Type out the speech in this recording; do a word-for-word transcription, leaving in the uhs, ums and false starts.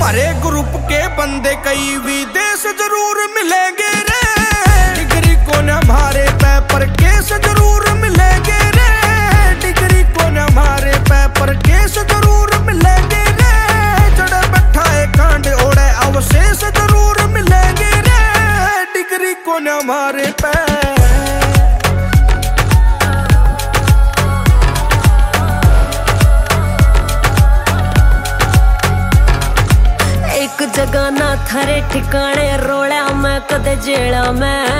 हमारे ग्रुप के बंदे कई विदेश जरूर मिलेंगे रे, डिग्री को न हमारे पेपर केस जरूर मिलेंगे रे, डिग्री को न हमारे पेपर केस जरूर मिलेंगे रे, जड़े बैठा है कांड ओढ़े अवशेष जरूर मिलेंगे रे, डिग्री को न हमारे पे। एक जगह ना थारे ठिकाने रोड़ा मैं कदे जेड़ा में,